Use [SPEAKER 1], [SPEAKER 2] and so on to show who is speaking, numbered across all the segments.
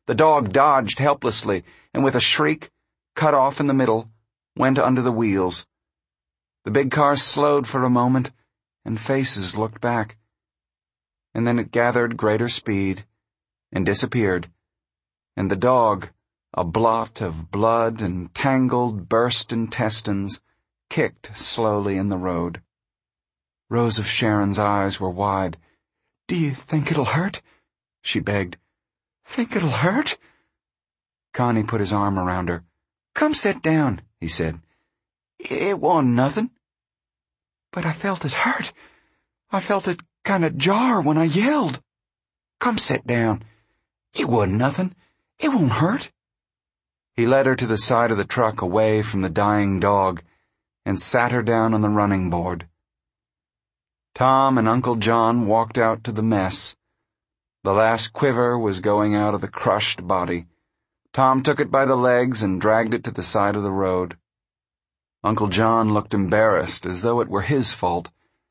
[SPEAKER 1] The dog dodged helplessly, and with a shriek, cut off in the middle, went under the wheels. The big car slowed for a moment, and faces looked back. And then it gathered greater speed, and disappeared, and the dog, a blot of blood and tangled, burst intestines, kicked slowly in the road. Rose of Sharon's eyes were wide. "Do you think it'll hurt?" she begged. "Think it'll hurt?" Connie put his arm around her. "Come sit down," he said. "It wasn't nothing." "But I felt it hurt. I felt it kind of jar when I yelled." "Come sit down. It wasn't nothing. It won't hurt." He led her to the side of the truck away from the dying dog and sat her down on the running board. Tom and Uncle John walked out to the mess. The last quiver was going out of the crushed body. Tom took it by the legs and dragged it to the side of the road. Uncle John looked embarrassed, as though it were his fault.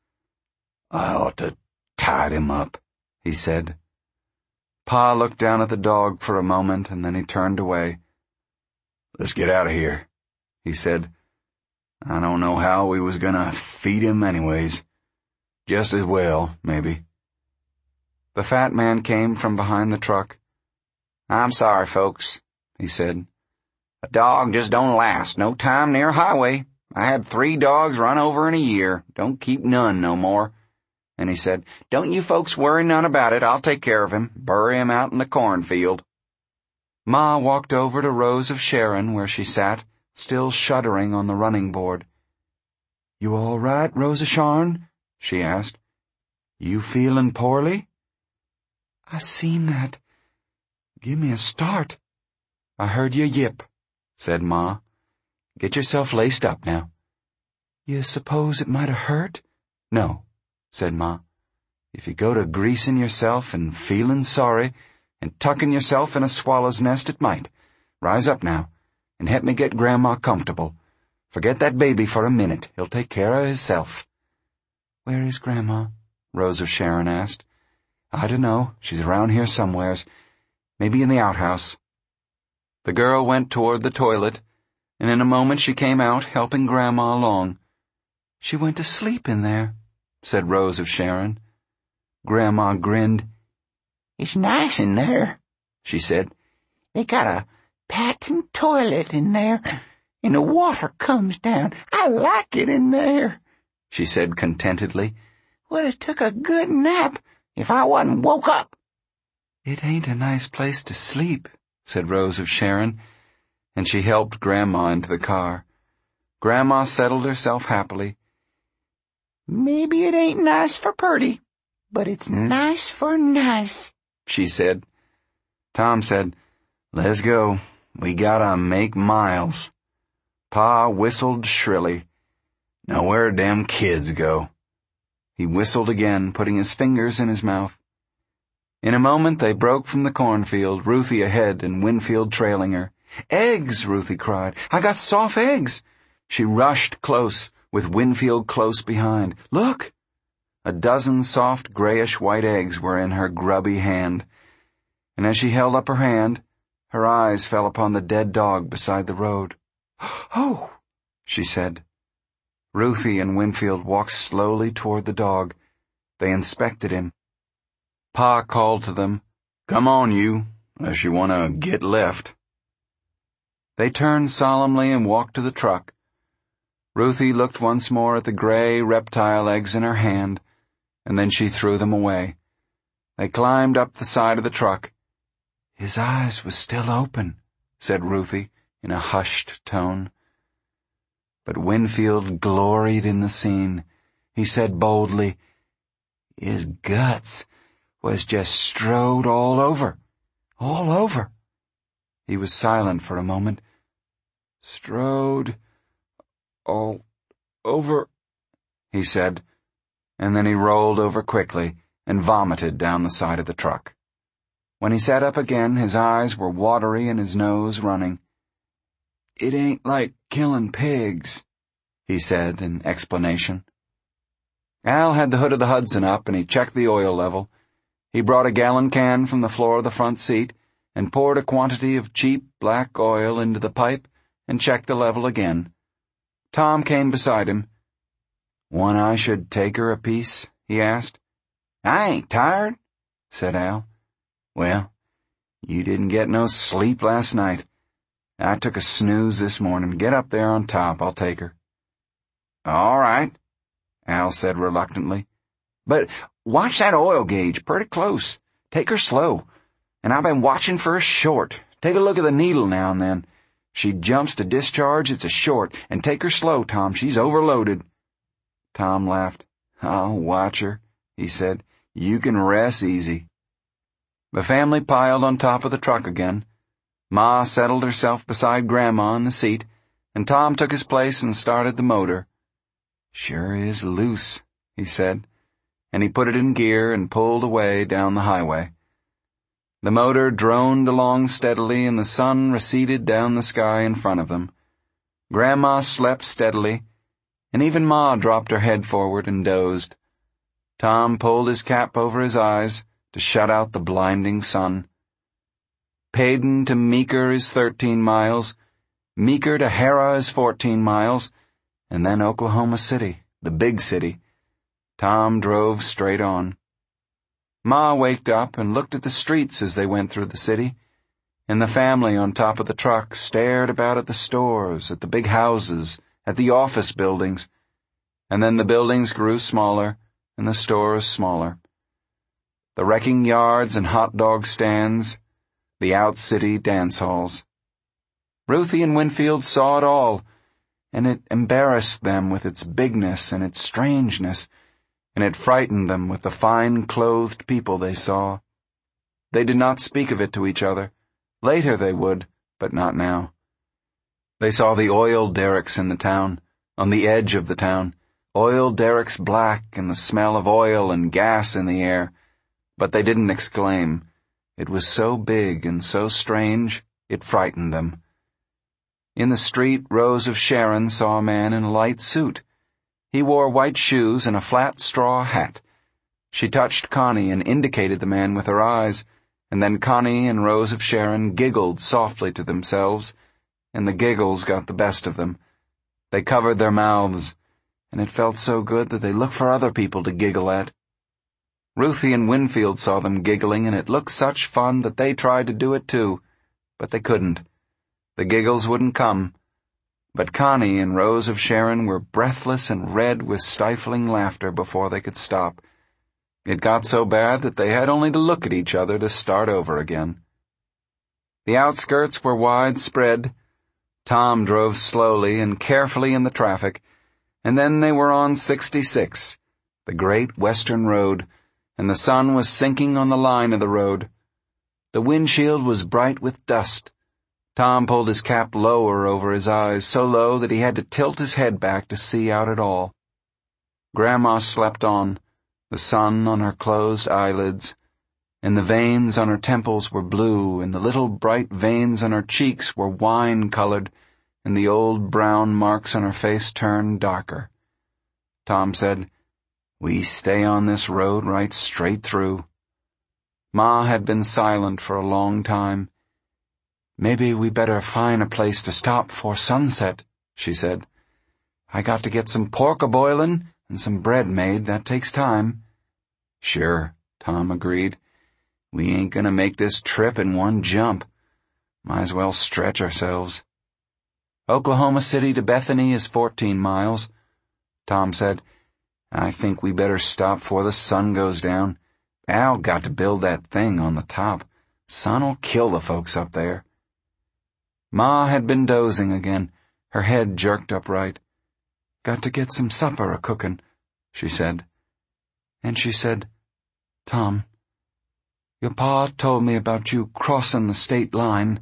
[SPEAKER 1] "I ought to tied him up," he said. Pa looked down at the dog for a moment, and then he turned away. "Let's get out of here," he said. "I don't know how we was gonna feed him anyways. Just as well, maybe." The fat man came from behind the truck. "I'm sorry, folks," he said. "A dog just don't last no time near a highway. I had 3 dogs run over in a year. Don't keep none no more." And he said, "Don't you folks worry none about it. I'll take care of him. Bury him out in the cornfield." Ma walked over to Rose of Sharon, where she sat, still shuddering on the running board. "You all right, Rose of Sharon?" she asked. "You feelin' poorly?" "I seen that. Give me a start." "I heard you yip," said Ma. "Get yourself laced up now." "You suppose it might have hurt?" "No," said Ma. "If you go to greasing yourself and feelin' sorry and tucking yourself in a swallow's nest, it might. Rise up now and help me get Grandma comfortable. Forget that baby for a minute. He'll take care of hisself." "Where is Grandma?" Rose of Sharon asked. "I dunno. She's around here somewheres. Maybe in the outhouse." The girl went toward the toilet, and in a moment she came out, helping Grandma along. "She went to sleep in there," said Rose of Sharon. Grandma grinned. "It's nice in there," she said. "They got a patent toilet in there, and the water comes down. I like it in there," she said contentedly. "Would have took a good nap if I wasn't woke up." "It ain't a nice place to sleep," said Rose of Sharon, and she helped Grandma into the car. Grandma settled herself happily. "Maybe it ain't nice for Purdy, but it's nice for nice," she said. Tom said, "Let's go. We gotta make miles." Pa whistled shrilly. "Now where'd them kids go?" He whistled again, putting his fingers in his mouth. In a moment they broke from the cornfield, Ruthie ahead and Winfield trailing her. "Eggs!" Ruthie cried. "I got soft eggs!" She rushed close, with Winfield close behind. "Look!" A dozen soft grayish-white eggs were in her grubby hand, and as she held up her hand, her eyes fell upon the dead dog beside the road. "Oh!" she said. Ruthie and Winfield walked slowly toward the dog. They inspected him. Pa called to them, "Come on, you, unless you want to get left." They turned solemnly and walked to the truck. Ruthie looked once more at the gray reptile eggs in her hand, and then she threw them away. They climbed up the side of the truck. "His eyes was still open," said Ruthie in a hushed tone. But Winfield gloried in the scene. He said boldly, "His guts was just strode all over. All over." He was silent for a moment. "Strode all over," he said, and then he rolled over quickly and vomited down the side of the truck. When he sat up again, his eyes were watery and his nose running. "It ain't like killing pigs," he said in explanation. Al had the hood of the Hudson up and he checked the oil level. He brought a gallon can from the floor of the front seat and poured a quantity of cheap black oil into the pipe and checked the level again. Tom came beside him. "Want I should take her a piece?" he asked. "I ain't tired," said Al. "Well, you didn't get no sleep last night. I took a snooze this morning. Get up there on top. I'll take her." "All right," Al said reluctantly. "But watch that oil gauge pretty close. Take her slow. And I've been watching for a short. Take a look at the needle now and then. She jumps to discharge, it's a short. And take her slow, Tom. She's overloaded." Tom laughed. "I'll watch her," he said. "You can rest easy." The family piled on top of the truck again. Ma settled herself beside Grandma in the seat, and Tom took his place and started the motor. "Sure is loose," he said, and he put it in gear and pulled away down the highway. The motor droned along steadily, and the sun receded down the sky in front of them. Grandma slept steadily, and even Ma dropped her head forward and dozed. Tom pulled his cap over his eyes to shut out the blinding sun. Paden to Meeker is 13 miles, Meeker to Harrah is 14 miles, and then Oklahoma City, the big city. Tom drove straight on. Ma waked up and looked at the streets as they went through the city, and the family on top of the truck stared about at the stores, at the big houses, at the office buildings, and then the buildings grew smaller and the stores smaller. The wrecking yards and hot dog stands, the out-city dance halls. Ruthie and Winfield saw it all, and it embarrassed them with its bigness and its strangeness, and it frightened them with the fine-clothed people they saw. They did not speak of it to each other. Later they would, but not now. They saw the oil derricks in the town, on the edge of the town, oil derricks black and the smell of oil and gas in the air, but they didn't exclaim. It was so big and so strange, it frightened them. In the street, Rose of Sharon saw a man in a light suit. He wore white shoes and a flat straw hat. She touched Connie and indicated the man with her eyes, and then Connie and Rose of Sharon giggled softly to themselves, and the giggles got the best of them. They covered their mouths, and it felt so good that they looked for other people to giggle at. Ruthie and Winfield saw them giggling, and it looked such fun that they tried to do it too, but they couldn't. The giggles wouldn't come. But Connie and Rose of Sharon were breathless and red with stifling laughter before they could stop. It got so bad that they had only to look at each other to start over again. The outskirts were widespread. Tom drove slowly and carefully in the traffic, and then they were on 66, the great western road, and the sun was sinking on the line of the road. The windshield was bright with dust. Tom pulled his cap lower over his eyes, so low that he had to tilt his head back to see out at all. Grandma slept on, the sun on her closed eyelids, and the veins on her temples were blue, and the little bright veins on her cheeks were wine-colored, and the old brown marks on her face turned darker. Tom said, "We stay on this road right straight through." Ma had been silent for a long time. "Maybe we better find a place to stop before sunset," she said. "I got to get some pork a-boilin' and some bread made. That takes time." "Sure," Tom agreed. "We ain't gonna make this trip in one jump. Might as well stretch ourselves." "Oklahoma City to Bethany is 14 miles. Tom said, "I think we better stop before the sun goes down. Al got to build that thing on the top. Sun'll kill the folks up there." Ma had been dozing again, her head jerked upright. "Got to get some supper a-cookin'," she said. And she said, "Tom, your pa told me about you crossin' the state line."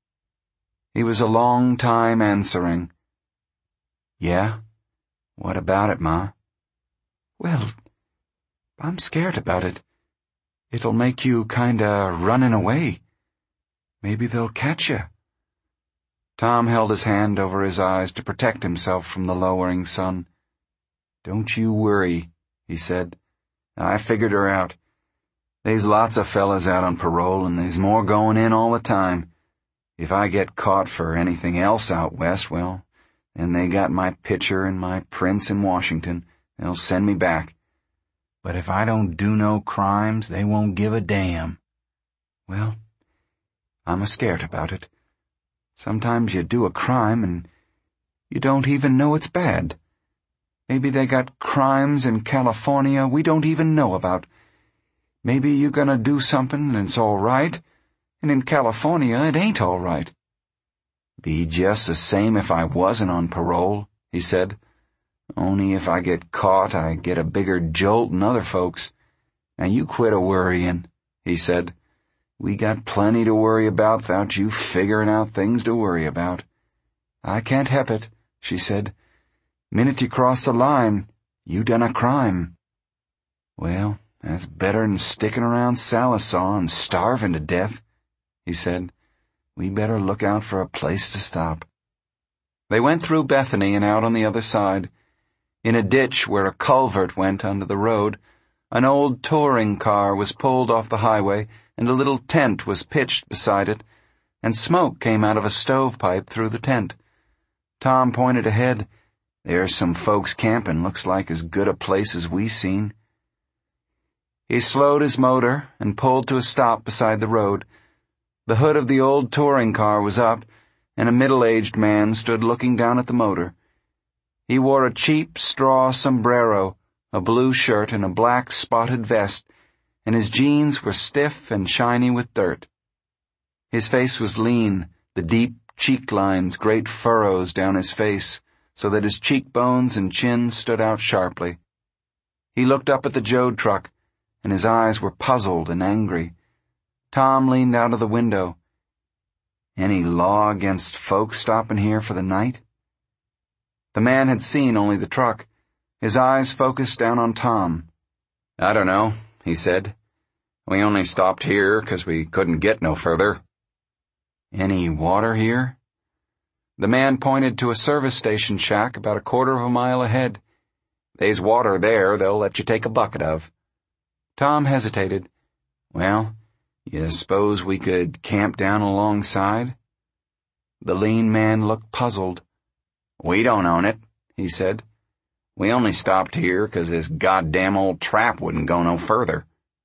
[SPEAKER 1] He was a long time answering. "Yeah? What about it, Ma?" "Well, I'm scared about it. It'll make you kinda runnin' away. Maybe they'll catch you." Tom held his hand over his eyes to protect himself from the lowering sun. "Don't you worry," he said. "I figured her out. They's lots of fellas out on parole, and there's more going in all the time. If I get caught for anything else out west, well, then they got my picture and my prints in Washington. They'll send me back. But if I don't do no crimes, they won't give a damn. Well, I'm a-scared about it. Sometimes you do a crime and you don't even know it's bad. Maybe they got crimes in California we don't even know about. Maybe you gonna do something and it's all right, and in California it ain't all right. Be just the same if I wasn't on parole, he said. Only if I get caught, I get a bigger jolt than other folks. Now you quit a-worrying, he said. We got plenty to worry about without you figuring out things to worry about. I can't help it, she said. Minute you cross the line, you done a crime. Well, that's better'n sticking around Sallisaw and starving to death, he said. We better look out for a place to stop. They went through Bethany and out on the other side. In a ditch where a culvert went under the road, an old touring car was pulled off the highway and a little tent was pitched beside it, and smoke came out of a stovepipe through the tent. Tom pointed ahead. There's some folks camping, looks like as good a place as we seen. He slowed his motor and pulled to a stop beside the road. The hood of the old touring car was up, and a middle-aged man stood looking down at the motor. He wore a cheap straw sombrero, a blue shirt, and a black spotted vest, and his jeans were stiff and shiny with dirt. His face was lean, the deep cheek lines great furrows down his face, so that his cheekbones and chin stood out sharply. He looked up at the Joad truck, and his eyes were puzzled and angry. Tom leaned out of the window. Any law against folks stopping here for the night? The man had seen only the truck. His eyes focused down on Tom. I don't know, he said. We only stopped here 'cause we couldn't get no further. Any water here? The man pointed to a service station shack about a quarter of a mile ahead. They's water there they'll let you take a bucket of. Tom hesitated. Well, you suppose we could camp down alongside? The lean man looked puzzled. We don't own it, he said. We only stopped here 'cause this goddamn old trap wouldn't go no further.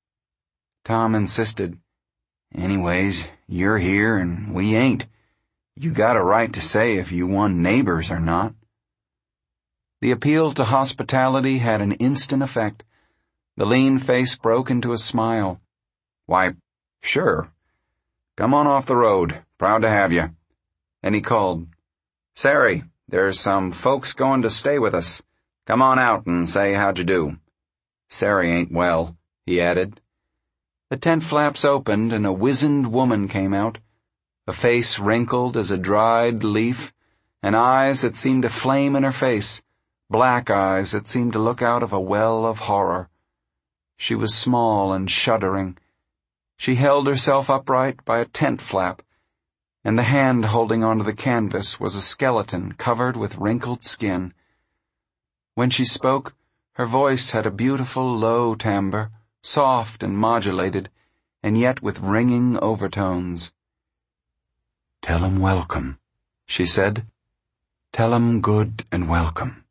[SPEAKER 1] Tom insisted. Anyways, you're here and we ain't. You got a right to say if you want neighbors or not. The appeal to hospitality had an instant effect. The lean face broke into a smile. Why, sure. Come on off the road. Proud to have you. And he called, Sari, there's some folks going to stay with us. Come on out and say how'd you do. Sari ain't well, he added. The tent flaps opened and a wizened woman came out, a face wrinkled as a dried leaf, and eyes that seemed to flame in her face, black eyes that seemed to look out of a well of horror. She was small and shuddering. She held herself upright by a tent flap, and the hand holding onto the canvas was a skeleton covered with wrinkled skin. When she spoke, her voice had a beautiful low timbre, soft and modulated, and yet with ringing overtones. Tell 'em welcome, she said. Tell 'em good and welcome.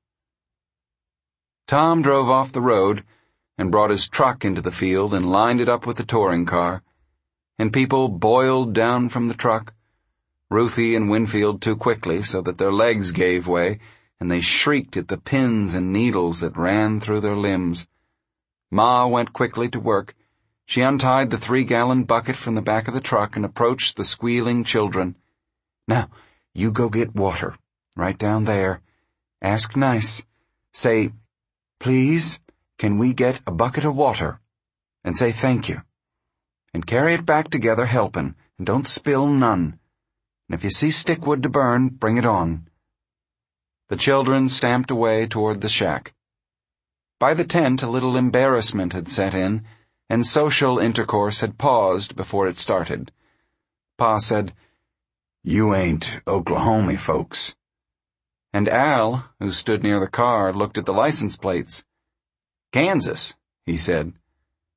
[SPEAKER 1] Tom drove off the road and brought his truck into the field and lined it up with the touring car, and people boiled down from the truck, Ruthie and Winfield too quickly so that their legs gave way, and they shrieked at the pins and needles that ran through their limbs. Ma went quickly to work. She untied the 3-gallon bucket from the back of the truck and approached the squealing children. Now, you go get water, right down there. Ask nice. Say, please, can we get a bucket of water? And say thank you. And carry it back together helpin', and don't spill none. And if you see stickwood to burn, bring it on. The children stamped away toward the shack. By the tent, a little embarrassment had set in, and social intercourse had paused before it started. Pa said, You ain't Oklahoma folks. And Al, who stood near the car, looked at the license plates. Kansas, he said.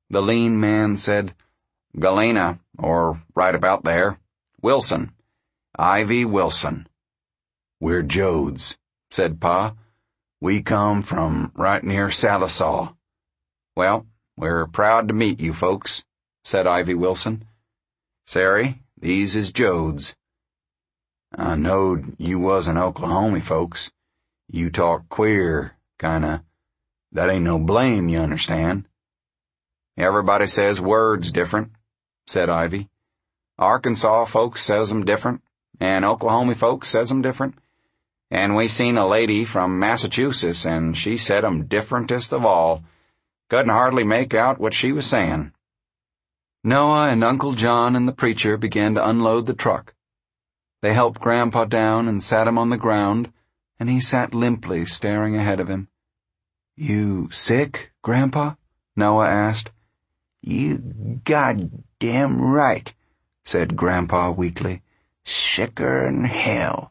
[SPEAKER 1] The lean man said, "Galena, or right about there. Wilson. Ivy Wilson." "We're Jodes," said Pa. "We come from right near Salisaw." "Well, we're proud to meet you folks," said Ivy Wilson. "Sari, these is Jodes." "I knowed you wasn't Oklahoma folks. You talk queer, kinda. That ain't no blame, you understand." "Everybody says words different," said Ivy. "Arkansas folks says 'em different, and Oklahoma folks says 'em different. And we seen a lady from Massachusetts, and she said 'em differentest of all. Couldn't hardly make out what she was sayin'." Noah and Uncle John and the preacher began to unload the truck. They helped Grandpa down and sat him on the ground, and he sat limply staring ahead of him. "You sick, Grandpa?" Noah asked. "You goddamn right," said Grandpa weakly. "Sicker'n hell."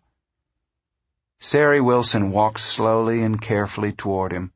[SPEAKER 1] Sari Wilson walked slowly and carefully toward him.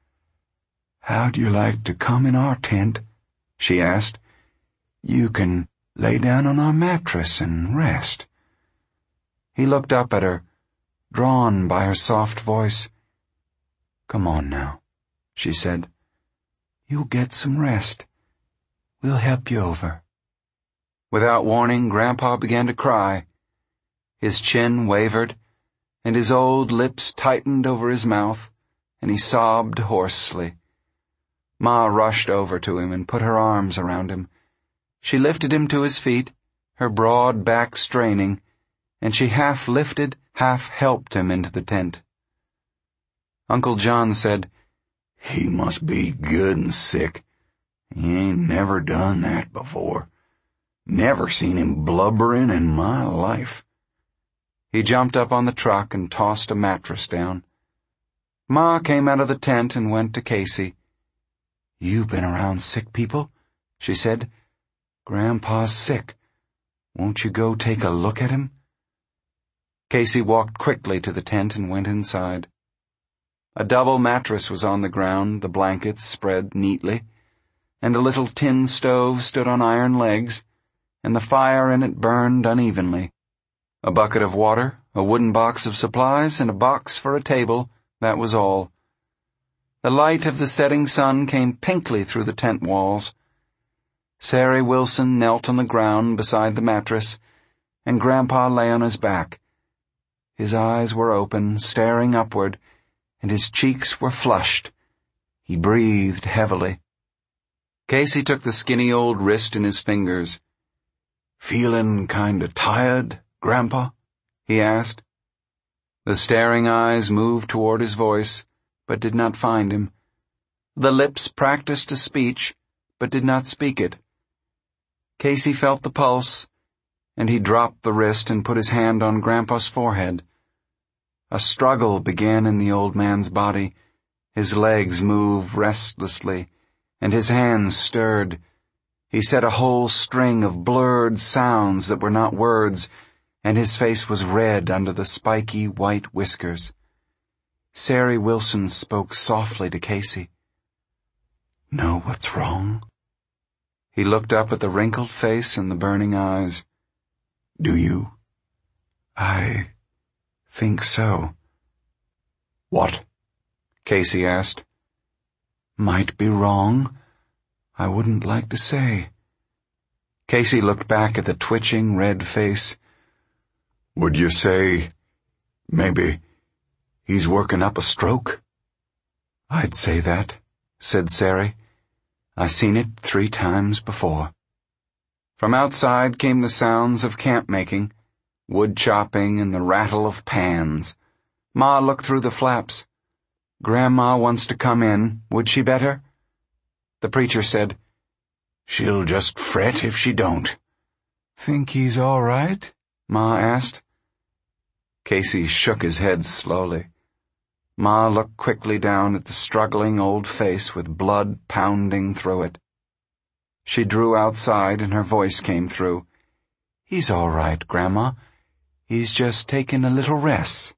[SPEAKER 1] "How'd you like to come in our tent?" she asked. "You can lay down on our mattress and rest." He looked up at her, drawn by her soft voice. "Come on now," she said. "You'll get some rest. We'll help you over." Without warning, Grandpa began to cry. His chin wavered, and his old lips tightened over his mouth, and he sobbed hoarsely. Ma rushed over to him and put her arms around him. She lifted him to his feet, her broad back straining, and she half lifted, half helped him into the tent. Uncle John said, "He must be good and sick. He ain't never done that before. Never seen him blubberin' in my life." He jumped up on the truck and tossed a mattress down. Ma came out of the tent and went to Casey. "You been around sick people?" she said. "Grandpa's sick. Won't you go take a look at him?" Casey walked quickly to the tent and went inside. A double mattress was on the ground, the blankets spread neatly, and a little tin stove stood on iron legs, and the fire in it burned unevenly. A bucket of water, a wooden box of supplies, and a box for a table, that was all. The light of the setting sun came pinkly through the tent walls. Sari Wilson knelt on the ground beside the mattress, and Grandpa lay on his back. His eyes were open, staring upward, and his cheeks were flushed. He breathed heavily. Casey took the skinny old wrist in his fingers. "Feelin' kinda tired, Grandpa?" he asked. The staring eyes moved toward his voice, but did not find him. The lips practiced a speech, but did not speak it. Casey felt the pulse, and he dropped the wrist and put his hand on Grandpa's forehead. A struggle began in the old man's body. His legs moved restlessly, and his hands stirred. He said a whole string of blurred sounds that were not words, and his face was red under the spiky white whiskers. Sari Wilson spoke softly to Casey. "Know what's wrong?" He looked up at the wrinkled face and the burning eyes. "Do you?" "I think so." "What?" Casey asked. "Might be wrong. I wouldn't like to say." Casey looked back at the twitching red face. "Would you say, maybe, he's working up a stroke?" "I'd say that," said Sari. "I seen it 3 times before." From outside came the sounds of camp-making, wood chopping and the rattle of pans. Ma looked through the flaps. "Grandma wants to come in. Would she better?" The preacher said, "She'll just fret if she don't." "Think he's all right?" Ma asked. Casey shook his head slowly. Ma looked quickly down at the struggling old face with blood pounding through it. She drew outside and her voice came through. "He's all right, Grandma. He's just taking a little rest."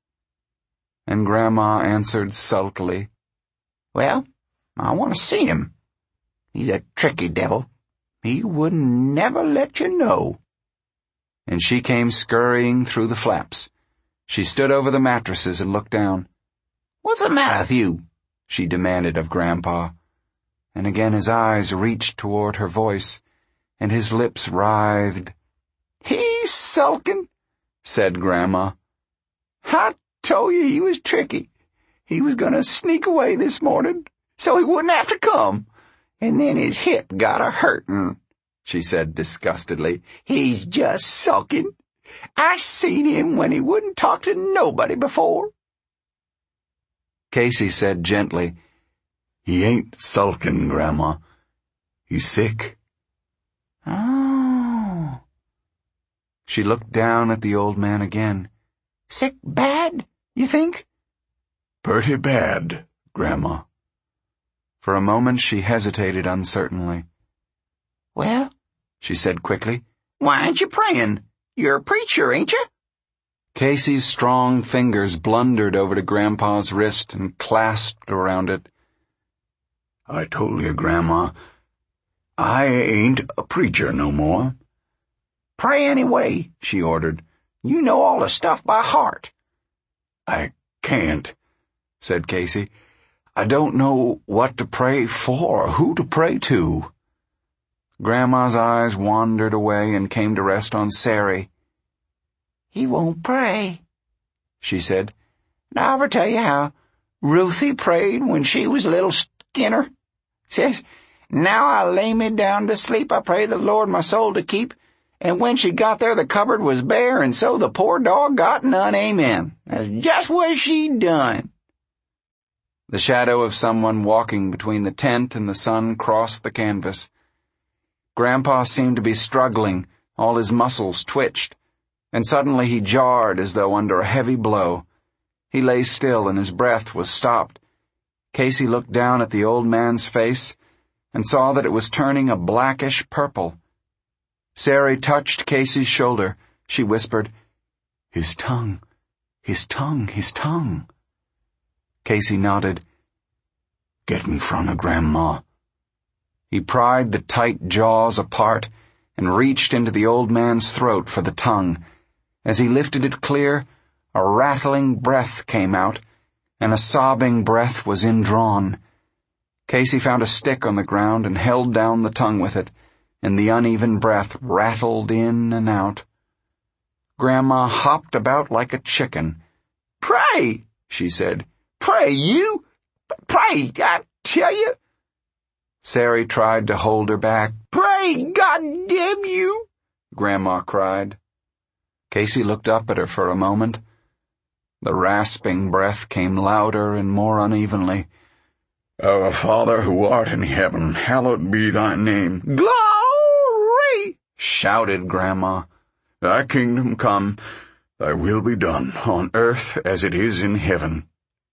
[SPEAKER 1] And Grandma answered sulkily, "Well, I want to see him."
[SPEAKER 2] He's a tricky devil. He wouldn't never let you know.
[SPEAKER 1] And she came scurrying through the flaps. She stood over the mattresses and looked down.
[SPEAKER 2] "What's the matter with you?"
[SPEAKER 1] she demanded of Grandpa. And again his eyes reached toward her voice, and his lips writhed.
[SPEAKER 2] "He's sulking,"
[SPEAKER 1] said Grandma.
[SPEAKER 2] "I told you he was tricky. He was gonna sneak away this morning, so he wouldn't have to come. And then his hip got a-hurtin'," she said disgustedly. "He's just sulking. I seen him when he wouldn't talk to nobody before."
[SPEAKER 1] Casey said gently,
[SPEAKER 3] "He ain't sulking, Grandma. He's sick."
[SPEAKER 2] "Oh."
[SPEAKER 1] She looked down at the old man again.
[SPEAKER 2] "Sick bad, you think?"
[SPEAKER 3] "Pretty bad, Grandma."
[SPEAKER 1] For a moment she hesitated uncertainly.
[SPEAKER 2] "Well,"
[SPEAKER 1] she said quickly,
[SPEAKER 2] "why ain't you praying? You're a preacher, ain't you?"
[SPEAKER 1] Casey's strong fingers blundered over to Grandpa's wrist and clasped around it.
[SPEAKER 3] "I told you, Grandma, I ain't a preacher no more."
[SPEAKER 2] "Pray anyway," she ordered. "You know all the stuff by heart."
[SPEAKER 3] "I can't,"
[SPEAKER 1] said Casey. "I don't know what to pray for, who to pray to." Grandma's eyes wandered away and came to rest on Sari.
[SPEAKER 2] "He won't pray,"
[SPEAKER 1] she said.
[SPEAKER 2] "Did I ever tell you how Ruthie prayed when she was a little skinner? Says, 'Now I lay me down to sleep, I pray the Lord my soul to keep.' And when she got there, the cupboard was bare, and so the poor dog got none, amen. That's just what she done."
[SPEAKER 1] The shadow of someone walking between the tent and the sun crossed the canvas. Grandpa seemed to be struggling, all his muscles twitched, and suddenly he jarred as though under a heavy blow. He lay still and his breath was stopped. Casey looked down at the old man's face and saw that it was turning a blackish purple. Sari touched Casey's shoulder. She whispered,
[SPEAKER 3] His tongue, his tongue, his tongue."
[SPEAKER 1] Casey nodded.
[SPEAKER 3] "Get in front of Grandma."
[SPEAKER 1] He pried the tight jaws apart and reached into the old man's throat for the tongue. As he lifted it clear, a rattling breath came out, and a sobbing breath was indrawn. Casey found a stick on the ground and held down the tongue with it, and the uneven breath rattled in and out. Grandma hopped about like a chicken.
[SPEAKER 2] "Pray," she said. "Pray, you. Pray, I tell you."
[SPEAKER 1] Sari tried to hold her back.
[SPEAKER 2] "Pray, goddamn you,"
[SPEAKER 1] Grandma cried. Casey looked up at her for a moment. The rasping breath came louder and more unevenly.
[SPEAKER 3] "Our Father who art in heaven, hallowed be thy name."
[SPEAKER 2] "Glory!"
[SPEAKER 1] shouted Grandma.
[SPEAKER 3] "Thy kingdom come, thy will be done, on earth as it is in heaven."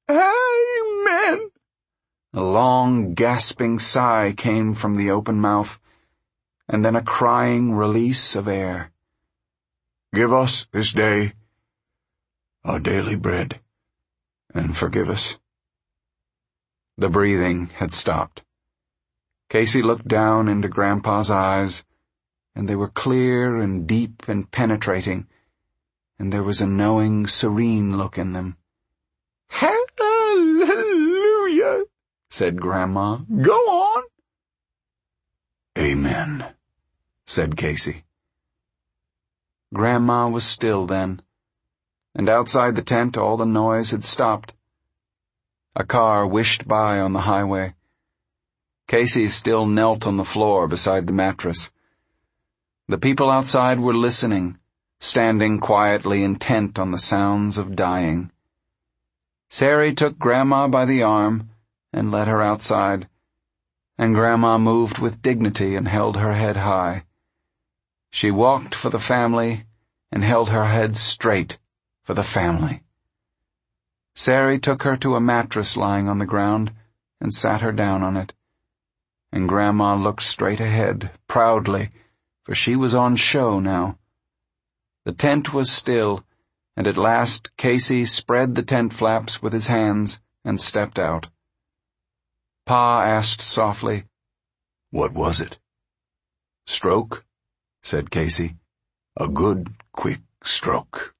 [SPEAKER 2] "Amen."
[SPEAKER 1] A long, gasping sigh came from the open mouth, and then a crying release of air.
[SPEAKER 3] "Give us this day our daily bread, and forgive us."
[SPEAKER 1] The breathing had stopped. Casey looked down into Grandpa's eyes, and they were clear and deep and penetrating, and there was a knowing, serene look in them.
[SPEAKER 2] "Hallelujah," said Grandma. "Go on."
[SPEAKER 3] "Amen,"
[SPEAKER 1] said Casey. Grandma was still then, and outside the tent all the noise had stopped. A car whished by on the highway. Casey still knelt on the floor beside the mattress. The people outside were listening, standing quietly intent on the sounds of dying. Sari took Grandma by the arm and led her outside, and Grandma moved with dignity and held her head high. She walked for the family and held her head straight for the family. Sari took her to a mattress lying on the ground and sat her down on it. And Grandma looked straight ahead, proudly, for she was on show now. The tent was still, and at last Casey spread the tent flaps with his hands and stepped out. Pa asked softly,
[SPEAKER 3] What was it?
[SPEAKER 1] Stroke, said Casey.
[SPEAKER 3] A good, quick stroke.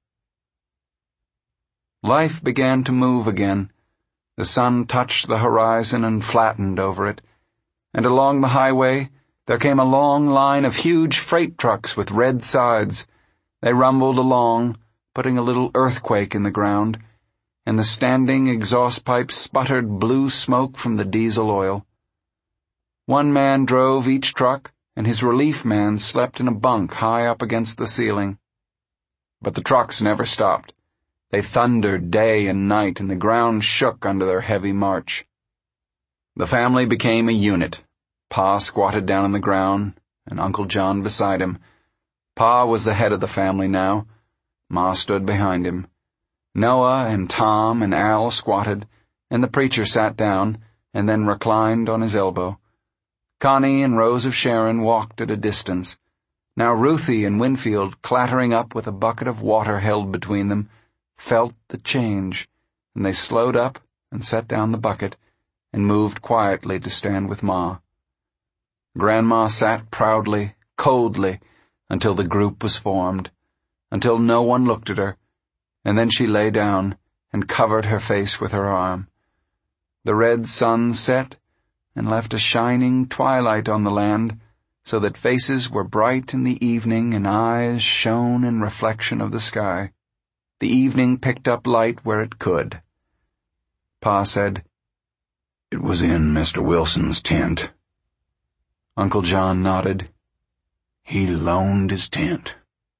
[SPEAKER 1] Life began to move again. The sun touched the horizon and flattened over it, and along the highway there came a long line of huge freight trucks with red sides. They rumbled along, putting a little earthquake in the ground, and the standing exhaust pipes sputtered blue smoke from the diesel oil. One man drove each truck, and his relief man slept in a bunk high up against the ceiling. But the trucks never stopped. They thundered day and night, and the ground shook under their heavy march. The family became a unit. Pa squatted down on the ground, and Uncle John beside him. Pa was the head of the family now. Ma stood behind him. Noah and Tom and Al squatted, and the preacher sat down, and then reclined on his elbow. Connie and Rose of Sharon walked at a distance. Now Ruthie and Winfield, clattering up with a bucket of water held between them, felt the change, and they slowed up and set down the bucket and moved quietly to stand with Ma. Grandma sat proudly, coldly, until the group was formed, until no one looked at her, and then she lay down and covered her face with her arm. The red sun set and left a shining twilight on the land, so that faces were bright in the evening and eyes shone in reflection of the sky. The evening picked up light where it could. Pa said,
[SPEAKER 3] "It was in Mr. Wilson's tent."
[SPEAKER 1] Uncle John nodded.
[SPEAKER 3] "He loaned his tent.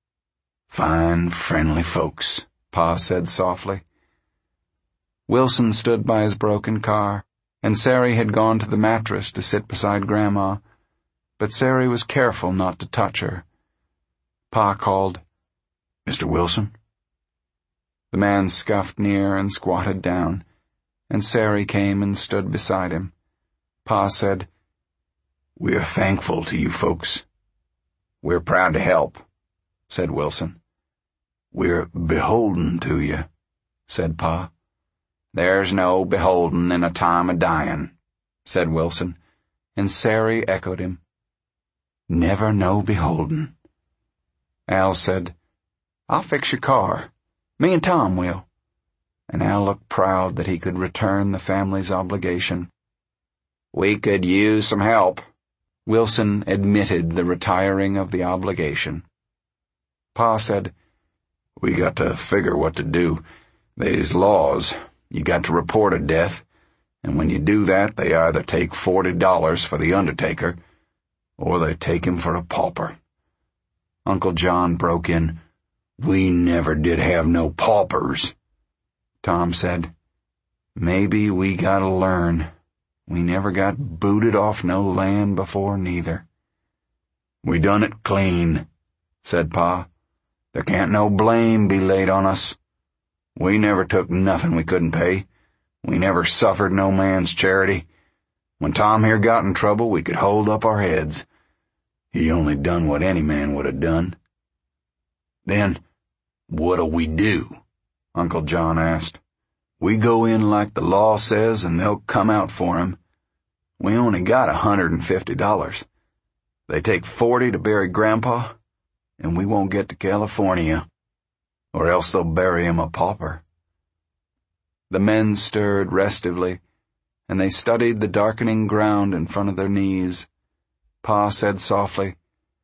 [SPEAKER 3] Fine, friendly folks,"
[SPEAKER 1] Pa said softly. Wilson stood by his broken car, and Sari had gone to the mattress to sit beside Grandma, but Sari was careful not to touch her. Pa called,
[SPEAKER 3] "Mr. Wilson?"
[SPEAKER 1] The man scuffed near and squatted down, and Sari came and stood beside him. Pa said,
[SPEAKER 3] "We're thankful to you folks."
[SPEAKER 2] "We're proud to help," said Wilson.
[SPEAKER 3] "We're beholden to you,"
[SPEAKER 1] said Pa.
[SPEAKER 2] "There's no beholden in a time of dying," said Wilson,
[SPEAKER 1] and Sari echoed him.
[SPEAKER 3] "Never no beholden."
[SPEAKER 1] Al said, "I'll fix your car. Me and Tom will." And Al looked proud that he could return the family's obligation.
[SPEAKER 2] "We could use some help."
[SPEAKER 1] Wilson admitted the retiring of the obligation. Pa said,
[SPEAKER 3] "We got to figure what to do. They's laws. You got to report a death, and when you do that, they either take $40 for the undertaker, or they take him for a pauper."
[SPEAKER 1] Uncle John broke in,
[SPEAKER 3] "We never did have no paupers."
[SPEAKER 1] Tom said, "Maybe we gotta learn. We never got booted off no land before, neither."
[SPEAKER 3] "We done it clean," said Pa. "There can't no blame be laid on us. We never took nothing we couldn't pay. We never suffered no man's charity. When Tom here got in trouble, we could hold up our heads. He only done what any man would have done." "Then, what'll we do?" Uncle John asked. "We go in like the law says, and they'll come out for him. We only got $150. They take $40 to bury Grandpa, and we won't get to California, or else they'll bury him a pauper." The men stirred restively, and they studied the darkening ground in front of their knees. Pa said softly,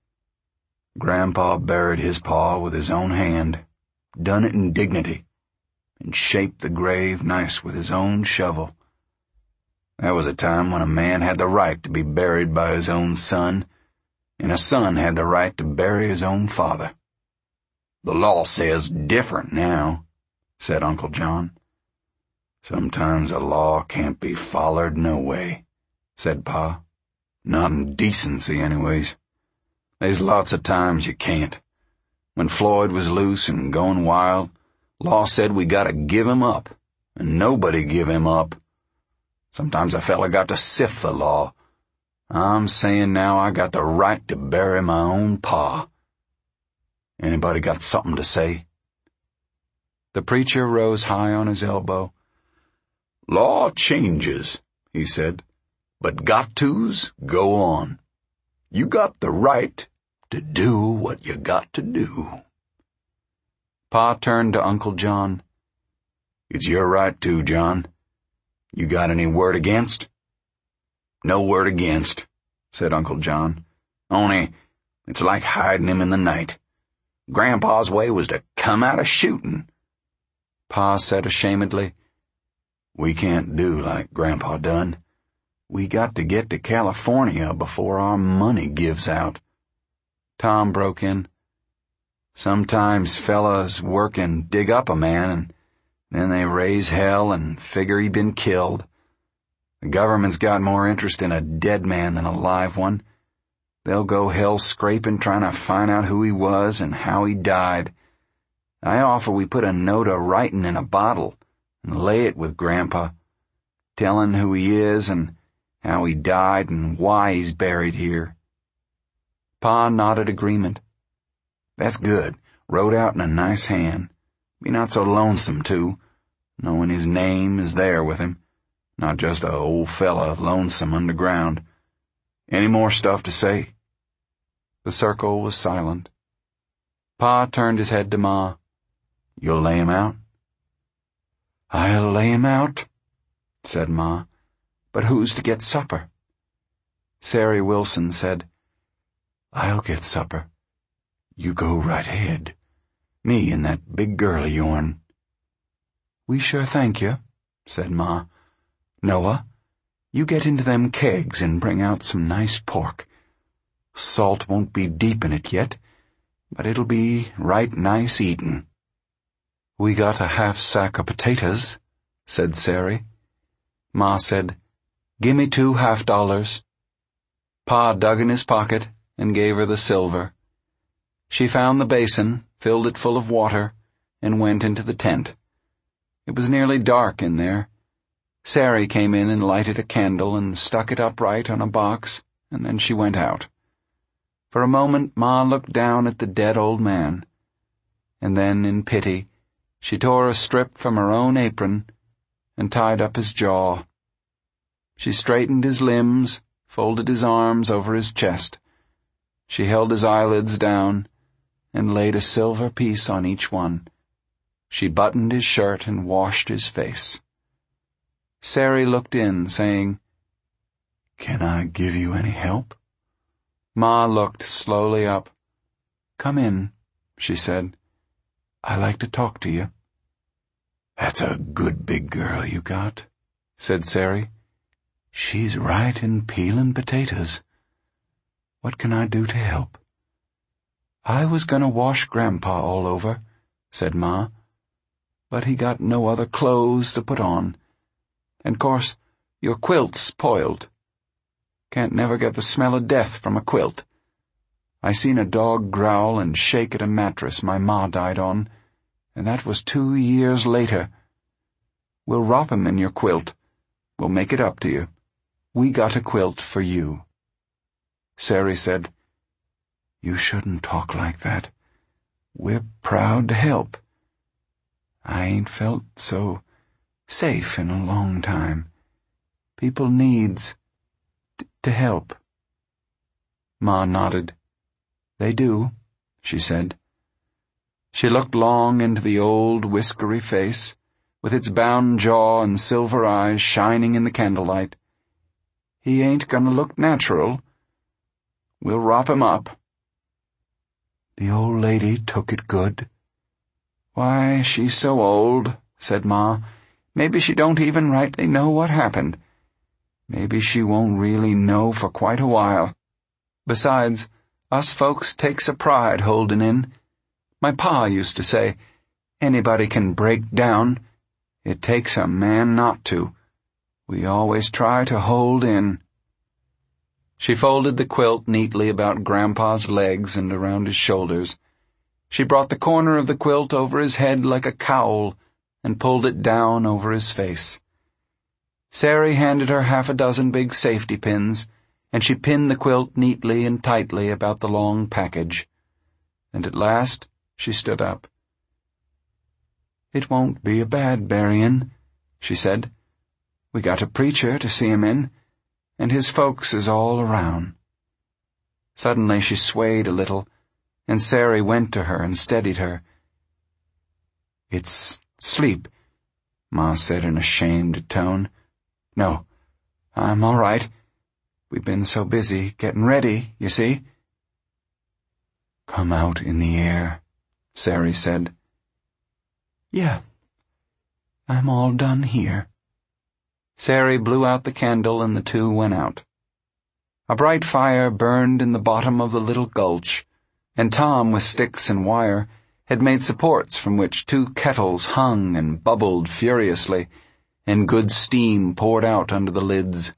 [SPEAKER 3] "Grandpa buried his pa with his own hand, done it in dignity, and shaped the grave nice with his own shovel. That was a time when a man had the right to be buried by his own son, and a son had the right to bury his own father." "The law says different now," said Uncle John. "Sometimes a law can't be follered no way," said Pa. "Not in decency, anyways. There's lots of times you can't. When Floyd was loose and going wild, law said we gotta give him up, and nobody give him up. Sometimes a fella got to sift the law. I'm saying now I got the right to bury my own pa. Anybody got something to say?" The preacher rose high on his elbow. "Law changes," he said. But got to's go on. You got the right to do what you got to do.
[SPEAKER 1] Pa turned to Uncle John.
[SPEAKER 3] It's your right to, John. You got any word against? No word against, said Uncle John. Only, it's like hiding him in the night. Grandpa's way was to come out of shooting.
[SPEAKER 1] Pa said ashamedly,
[SPEAKER 3] We can't do like Grandpa done. We got to get to California before our money gives out.
[SPEAKER 1] Tom broke in.
[SPEAKER 3] Sometimes fellas work and dig up a man, and then they raise hell and figure he'd been killed. The government's got more interest in a dead man than a live one. They'll go hell scraping trying to find out who he was and how he died. I offer we put a note a writing in a bottle and lay it with Grandpa, telling who he is and how he died and why he's buried here.
[SPEAKER 1] Pa nodded agreement.
[SPEAKER 3] That's good. Wrote out in a nice hand. Be not so lonesome, too, knowing his name is there with him, not just a old fella lonesome underground. Any more stuff to say?
[SPEAKER 1] The circle was silent. Pa turned his head to Ma.
[SPEAKER 3] You'll lay him out?
[SPEAKER 2] I'll lay him out, said Ma. But who's to get supper?
[SPEAKER 1] Sari Wilson said,
[SPEAKER 2] I'll get supper. You go right ahead. Me and that big girl of yourn.
[SPEAKER 1] We sure thank you, said Ma.
[SPEAKER 2] Noah, you get into them kegs and bring out some nice pork. Salt won't be deep in it yet, but it'll be right nice eatin'.
[SPEAKER 1] We got a half sack of potatoes, said Sari. Ma said, Gimme $2 half. Pa dug in his pocket and gave her the silver. She found the basin, filled it full of water, and went into the tent. It was nearly dark in there. Sari came in and lighted a candle and stuck it upright on a box, and then she went out. For a moment Ma looked down at the dead old man, and then, in pity, she tore a strip from her own apron and tied up his jaw. She straightened his limbs, folded his arms over his chest. She held his eyelids down and laid a silver piece on each one. She buttoned his shirt and washed his face. Sari looked in, saying,
[SPEAKER 2] Can I give you any help?
[SPEAKER 1] Ma looked slowly up.
[SPEAKER 2] Come in, she said. I like to talk to you. That's a good big girl you got, said Sari. She's right in peeling potatoes. What can I do to help?
[SPEAKER 1] I was gonna wash Grandpa all over, said Ma, but he got no other clothes to put on. And course, your quilt's spoiled. Can't never get the smell of death from a quilt. I seen a dog growl and shake at a mattress my ma died on, and that was 2 years later. We'll wrap him in your quilt. We'll make it up to you. We got a quilt for you. Sari said,
[SPEAKER 2] You shouldn't talk like that. We're proud to help. I ain't felt so safe in a long time. People needs to help.
[SPEAKER 1] Ma nodded.
[SPEAKER 2] They do, she said.
[SPEAKER 1] She looked long into the old whiskery face, with its bound jaw and silver eyes shining in the candlelight. He ain't gonna look natural. We'll wrap him up.
[SPEAKER 2] The old lady took it good.
[SPEAKER 1] Why, she's so old, said Ma. Maybe she don't even rightly know what happened. Maybe she won't really know for quite a while. Besides, us folks takes a pride holdin' in. My pa used to say, anybody can break down. It takes a man not to. We always try to hold in. She folded the quilt neatly about Grandpa's legs and around his shoulders. She brought the corner of the quilt over his head like a cowl and pulled it down over his face. Sari handed her 6 big safety pins, and she pinned the quilt neatly and tightly about the long package. And at last she stood up. It won't be a bad buryin', she said. We got a preacher to see him in, and his folks is all around." Suddenly she swayed a little, and Sari went to her and steadied her. "It's sleep," Ma said in a shamed tone. "No, I'm all right. We've been so busy getting ready, you see." "Come out in the air," Sari said. "Yeah, I'm all done here." Sari blew out the candle and the two went out. A bright fire burned in the bottom of the little gulch, and Tom, with sticks and wire, had made supports from which two kettles hung and bubbled furiously, and good steam poured out under the lids.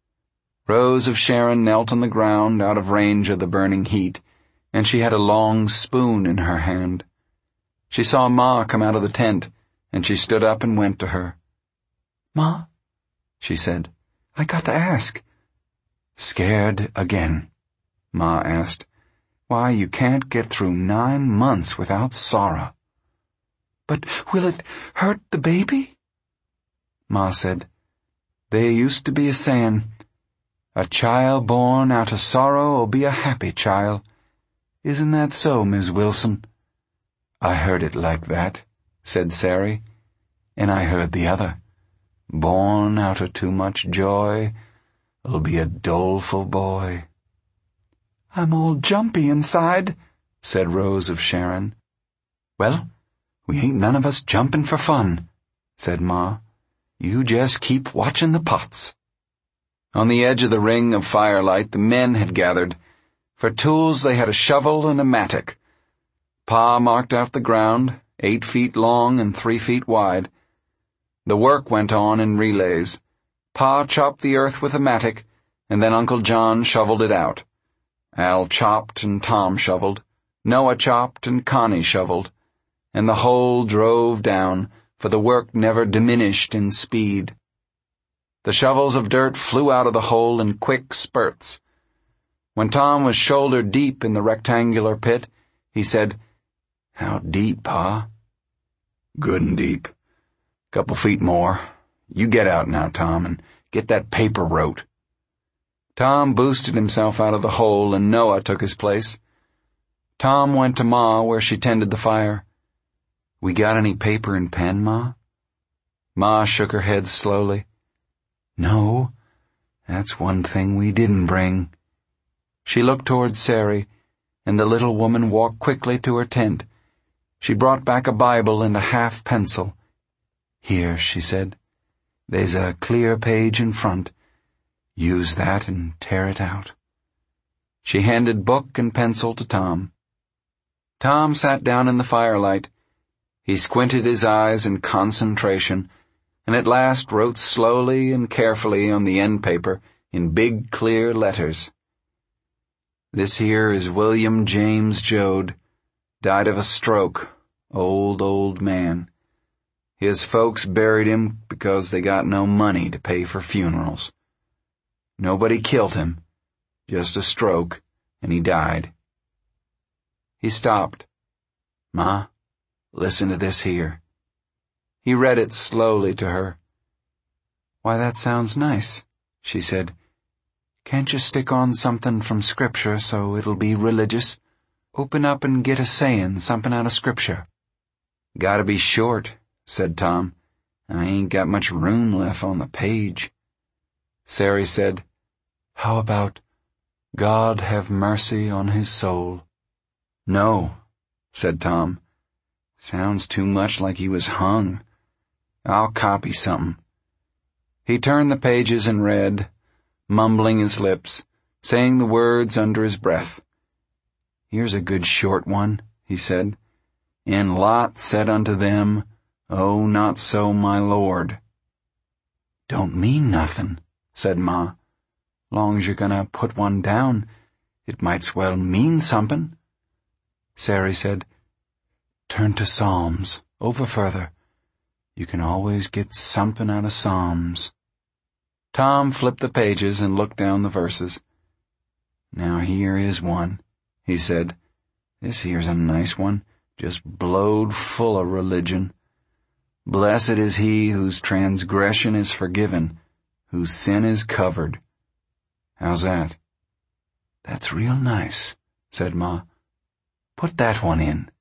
[SPEAKER 1] Rose of Sharon knelt on the ground out of range of the burning heat, and she had a long spoon in her hand. She saw Ma come out of the tent, and she stood up and went to her. "Ma," she said, "I got to ask." "Scared again?" Ma asked. "Why, you can't get through 9 months without sorrow." "But will it hurt the baby?" Ma said, "They used to be a sayin', 'A child born out of sorrow'll be a happy child.' Isn't that so, Miss Wilson?" "I heard it like that," said Sari, "and I heard the other. Born out of too much joy'll be a doleful boy." "I'm all jumpy inside," said Rose of Sharon. "Well, we ain't none of us jumping for fun," said Ma. "You just keep watching the pots." On the edge of the ring of firelight the men had gathered. For tools they had a shovel and a mattock. Pa marked out the ground, 8 feet long and 3 feet wide. The work went on in relays. Pa chopped the earth with a mattock, and then Uncle John shoveled it out. Al chopped and Tom shoveled. Noah chopped and Connie shoveled. And the hole drove down, for the work never diminished in speed. The shovels of dirt flew out of the hole in quick spurts. When Tom was shoulder deep in the rectangular pit, he said, "How deep, Pa?" "Good and deep. 2 feet more. You get out now, Tom, and get that paper wrote." Tom boosted himself out of the hole, and Noah took his place. Tom went to Ma where she tended the fire. "We got any paper and pen, Ma?" Ma shook her head slowly. "No, that's one thing we didn't bring." She looked toward Sari, and the little woman walked quickly to her tent. She brought back a Bible and a half pencil. "Here," she said. "There's a clear page in front. Use that and tear it out." She handed book and pencil to Tom. Tom sat down in the firelight. He squinted his eyes in concentration, and at last wrote slowly and carefully on the end paper in big clear letters. "This here is William James Joad. Died of a stroke. Old man. His folks buried him because they got no money to pay for funerals. Nobody killed him. Just a stroke, and he died." He stopped. "Ma, listen to this here." He read it slowly to her. "Why, that sounds nice," she said. "Can't you stick on something from Scripture so it'll be religious? Open up and get a sayin' something out of Scripture." "Gotta be short," said Tom. "I ain't got much room left on the page." Sari said, "How about, 'God have mercy on his soul'?" "No," said Tom. "Sounds too much like he was hung. I'll copy something." He turned the pages and read, mumbling his lips, saying the words under his breath. "Here's a good short one," he said. "And Lot said unto them, Oh, not so, my Lord." "Don't mean nothin'," said Ma. "Long's you're gonna put one down, it might's well mean somepin'." Sari said, "Turn to Psalms, over further. You can always get something out of Psalms." Tom flipped the pages and looked down the verses. "Now here is one," he said. "This here's a nice one, just blowed full of religion. 'Blessed is he whose transgression is forgiven, whose sin is covered.' How's that? That's real nice, said Ma. Put that one in.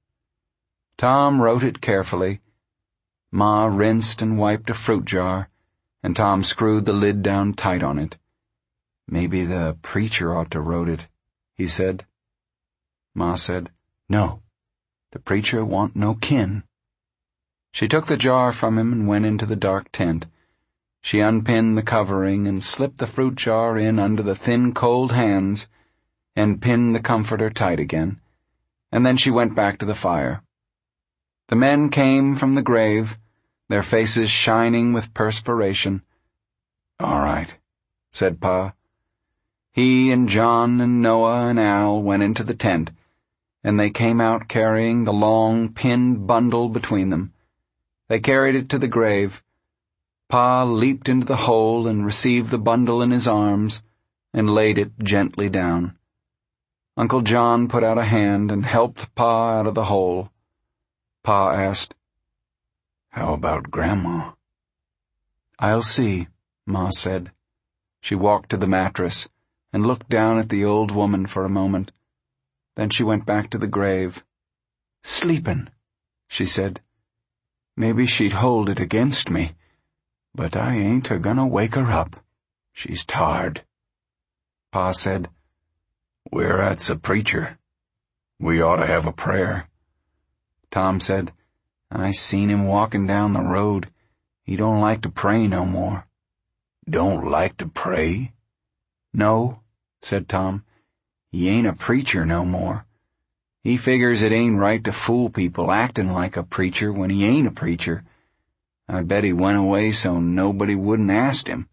[SPEAKER 1] Tom wrote it carefully. Ma rinsed and wiped a fruit jar, and Tom screwed the lid down tight on it. Maybe the preacher ought to wrote it, he said. Ma said, No, the preacher want no kin. She took the jar from him and went into the dark tent. She unpinned the covering and slipped the fruit jar in under the thin, cold hands and pinned the comforter tight again, and then she went back to the fire. The men came from the grave, their faces shining with perspiration. All right, said Pa. He and John and Noah and Al went into the tent, and they came out carrying the long, pinned bundle between them. They carried it to the grave. Pa leaped into the hole and received the bundle in his arms and laid it gently down. Uncle John put out a hand and helped Pa out of the hole. Pa asked, How about Grandma? I'll see, Ma said. She walked to the mattress and looked down at the old woman for a moment. Then she went back to the grave. Sleepin', she said. Maybe she'd hold it against me, but I ain't a-gonna wake her up. She's tired. Pa said, Whereat's a preacher. We ought to have a prayer. Tom said, I seen him walking down the road. He don't like to pray no more. Don't like to pray? No, said Tom. He ain't a preacher no more. He figures it ain't right to fool people acting like a preacher when he ain't a preacher. I bet he went away so nobody wouldn't ask him.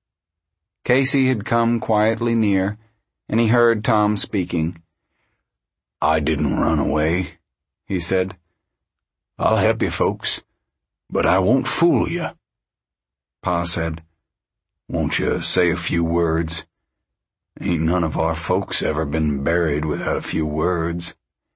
[SPEAKER 1] Casey had come quietly near, and he heard Tom speaking. I didn't run away, he said. I'll help you folks, but I won't fool you. Pa said, Won't you say a few words? Ain't none of our folks ever been buried without a few words.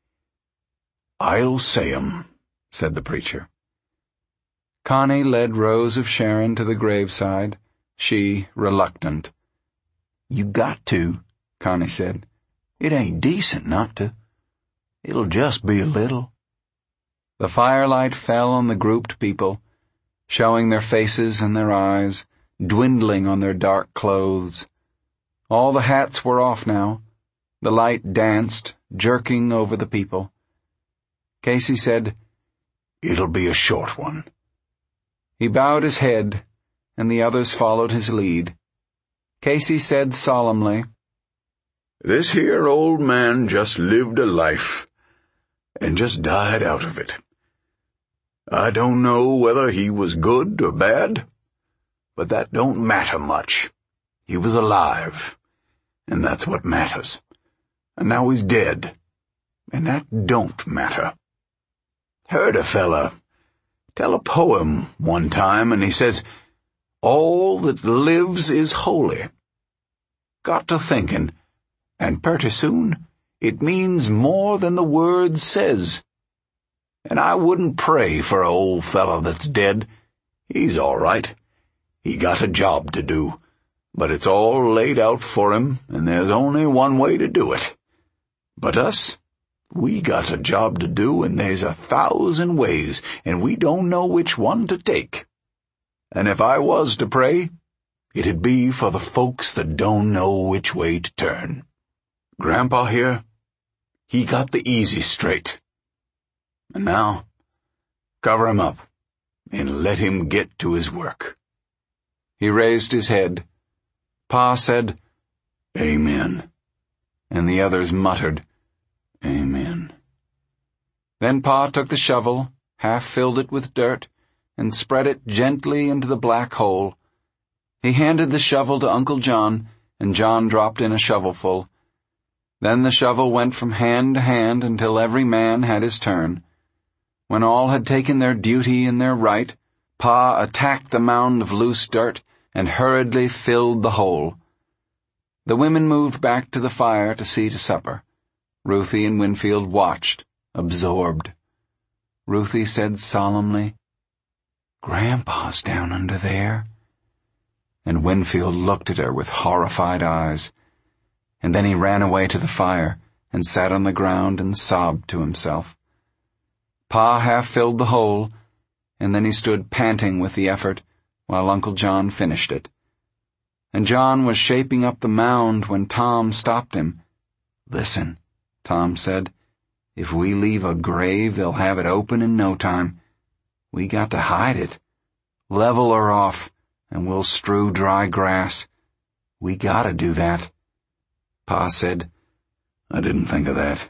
[SPEAKER 1] I'll say 'em, said the preacher. Connie led Rose of Sharon to the graveside, she reluctant. You got to, Connie said. It ain't decent not to. It'll just be a little. The firelight fell on the grouped people, showing their faces and their eyes, dwindling on their dark clothes. All the hats were off now. The light danced, jerking over the people. Casey said, It'll be a short one. He bowed his head, and the others followed his lead. Casey said solemnly, This here old man just lived a life, and just died out of it. I don't know whether he was good or bad, but that don't matter much. He was alive, and that's what matters. And now he's dead, and that don't matter. Heard a fella tell a poem one time, and he says, All that lives is holy. Got to thinking, and pretty soon it means more than the word says. And I wouldn't pray for a old fella that's dead. He's all right. He got a job to do, but it's all laid out for him, and there's only one way to do it. But us, we got a job to do, and there's 1,000 ways, and we don't know which one to take. And if I was to pray, it'd be for the folks that don't know which way to turn. Grandpa here, he got the easy straight. And now, cover him up, and let him get to his work. He raised his head. Pa said, Amen, and the others muttered, Amen. Then Pa took the shovel, half-filled it with dirt, and spread it gently into the black hole. He handed the shovel to Uncle John, and John dropped in a shovelful. Then the shovel went from hand to hand until every man had his turn. When all had taken their duty and their right, Pa attacked the mound of loose dirt and hurriedly filled the hole. The women moved back to the fire to see to supper. Ruthie and Winfield watched, absorbed. Ruthie said solemnly, Grandpa's down under there. and Winfield looked at her with horrified eyes. And then he ran away to the fire and sat on the ground and sobbed to himself. Pa half filled the hole, and then he stood panting with the effort while Uncle John finished it. And John was shaping up the mound when Tom stopped him. "Listen," Tom said. "If we leave a grave, they'll have it open in no time. We got to hide it. Level her off, and we'll strew dry grass. We gotta do that." Pa said, "I didn't think of that.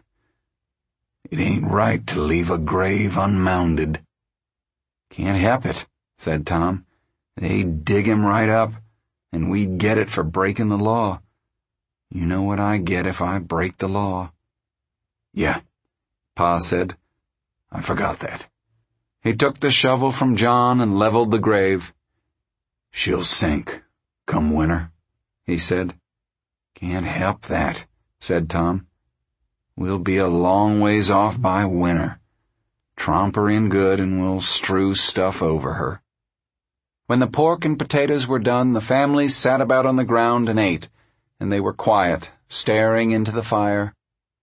[SPEAKER 1] It ain't right to leave a grave unmounded." "Can't help it," said Tom. "They'd dig him right up, and we'd get it for breaking the law. You know what I get if I break the law." "Yeah," Pa said. "I forgot that." He took the shovel from John and leveled the grave. "She'll sink, come winter," he said. "Can't help that," said Tom. "We'll be a long ways off by winter. Tromp her in good and we'll strew stuff over her." When the pork and potatoes were done, the family sat about on the ground and ate, and they were quiet, staring into the fire.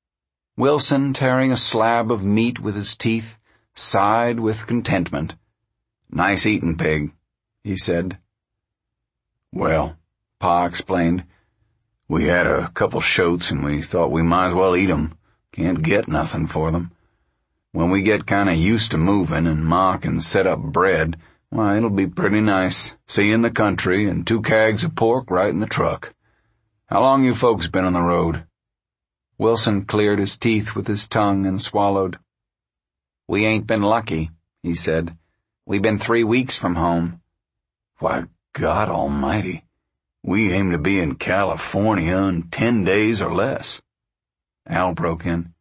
[SPEAKER 1] Wilson, tearing a slab of meat with his teeth, sighed with contentment. "Nice eatin', Pig," he said. "Well," Pa explained, "we had a couple shoats and we thought we might as well eat 'em. Can't get nothing for them. When we get kinda used to movin' and Ma can set up bread, why, it'll be pretty nice, seeing the country and 2 kegs of pork right in the truck. How long you folks been on the road?" Wilson cleared his teeth with his tongue and swallowed. "We ain't been lucky," he said. "We been 3 weeks from home." "Why, God almighty, we aim to be in California in 10 days or less." Al broke in.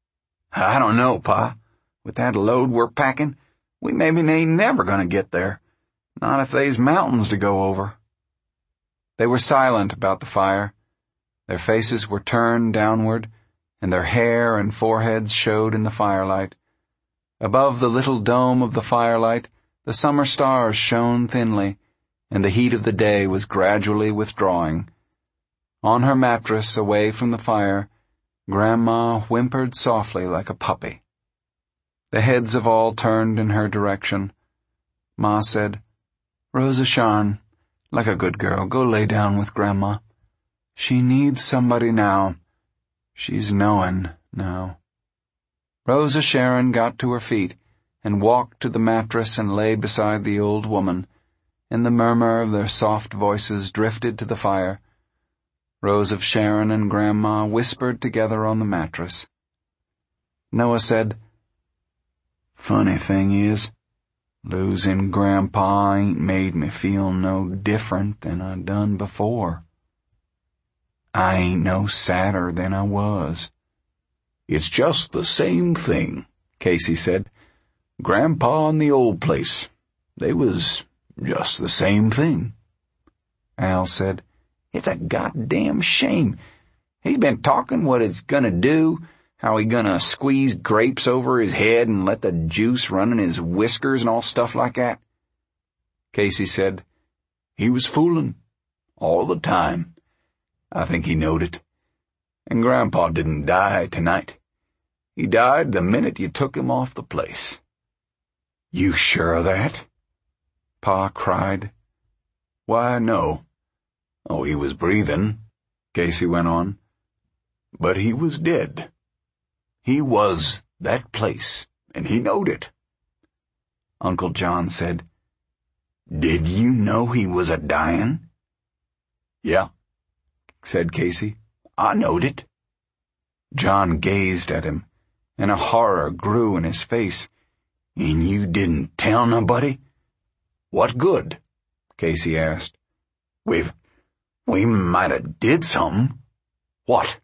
[SPEAKER 1] "I don't know, Pa. With that load we're packing, we maybe ain't never gonna get there. Not if they's mountains to go over." They were silent about the fire. Their faces were turned downward, and their hair and foreheads showed in the firelight. Above the little dome of the firelight, the summer stars shone thinly, and the heat of the day was gradually withdrawing. On her mattress, away from the fire, Grandma whimpered softly like a puppy. The heads of all turned in her direction. Ma said, "Rosa Sharn, like a good girl, go lay down with Grandma. She needs somebody now. She's knowin' now." Rosa Sharon got to her feet and walked to the mattress and lay beside the old woman, and the murmur of their soft voices drifted to the fire. Rose of Sharon and Grandma whispered together on the mattress. Noah said, "Funny thing is, losing Grandpa ain't made me feel no different than I done before. I ain't no sadder than I was." "It's just the same thing," Casey said. "Grandpa and the old place, they was just the same thing." Al said, "It's a goddamn shame. He's been talking what he's gonna do, how he gonna squeeze grapes over his head and let the juice run in his whiskers and all stuff like that." Casey said, "He was foolin' all the time. I think he knowed it. And Grandpa didn't die tonight. He died the minute you took him off the place." "You sure of that?" Pa cried. "Why, no. Oh, he was breathing," Casey went on. "But he was dead. He was that place, and he knowed it." Uncle John said, "Did you know he was a-dyin'?" "Yeah," said Casey. "I knowed it." John gazed at him, and a horror grew in his face. "And you didn't tell nobody?" "What good?" Casey asked. We might have did something." "What?"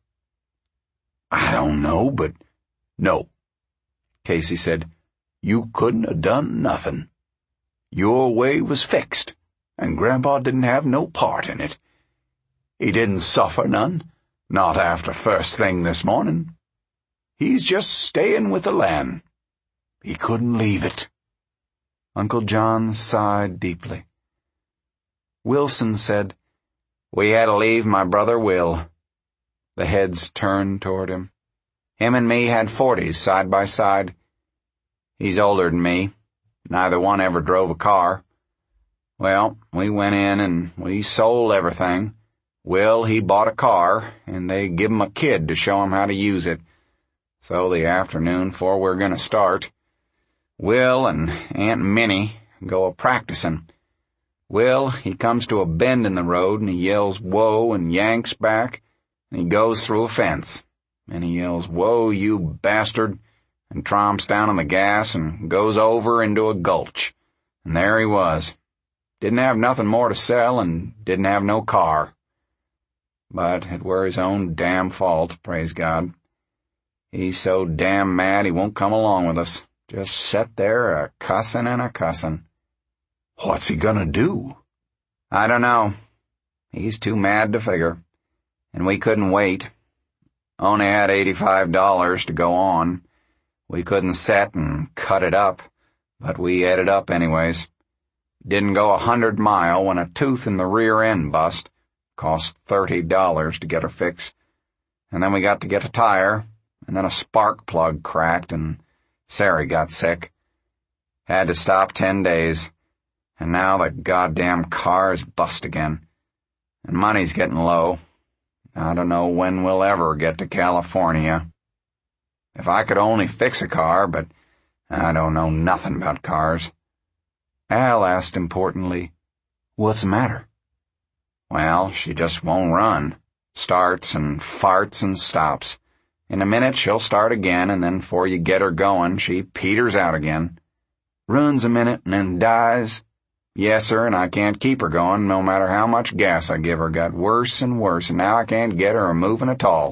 [SPEAKER 1] "I don't know, but no." Casey said, "You couldn't have done nothing. Your way was fixed, and Grandpa didn't have no part in it. He didn't suffer none, not after first thing this morning. He's just stayin' with the land. He couldn't leave it." Uncle John sighed deeply. Wilson said, "We had to leave my brother Will." The heads turned toward him. Him and me had 40s side by side. He's older than me. Neither one ever drove a car. Well, we went in and we sold everything. Will, he bought a car, and they give him a kid to show him how to use it. So the afternoon before we're going to start, Will and Aunt Minnie go a-practicing. Will, he comes to a bend in the road, and he yells, "Whoa," and yanks back, and he goes through a fence. And he yells, "Whoa, you bastard," and tromps down on the gas and goes over into a gulch. And there he was. Didn't have nothing more to sell and didn't have no car. But it were his own damn fault, praise God. He's so damn mad he won't come along with us. Just set there a-cussin' and a-cussin'.
[SPEAKER 3] What's he gonna do?
[SPEAKER 1] I don't know. He's too mad to figure. And we couldn't wait. Only had $85 to go on. We couldn't set and cut it up, but we ate it up anyways. Didn't go 100 mile when a tooth in the rear end bust. Cost $30 to get her fixed. And then we got to get a tire, and then a spark plug cracked, and Sari got sick. Had to stop 10 days. And now the goddamn car is bust again. And money's getting low. I don't know when we'll ever get to California. If I could only fix a car, but I don't know nothing about cars. Al asked importantly, "What's the matter?" Well, she just won't run. Starts and farts and stops. In a minute she'll start again, and then before you get her going, she peters out again. Runs a minute and then dies. Yes, sir, and I can't keep her going no matter how much gas I give her. Got worse and worse, and now I can't get her moving at all.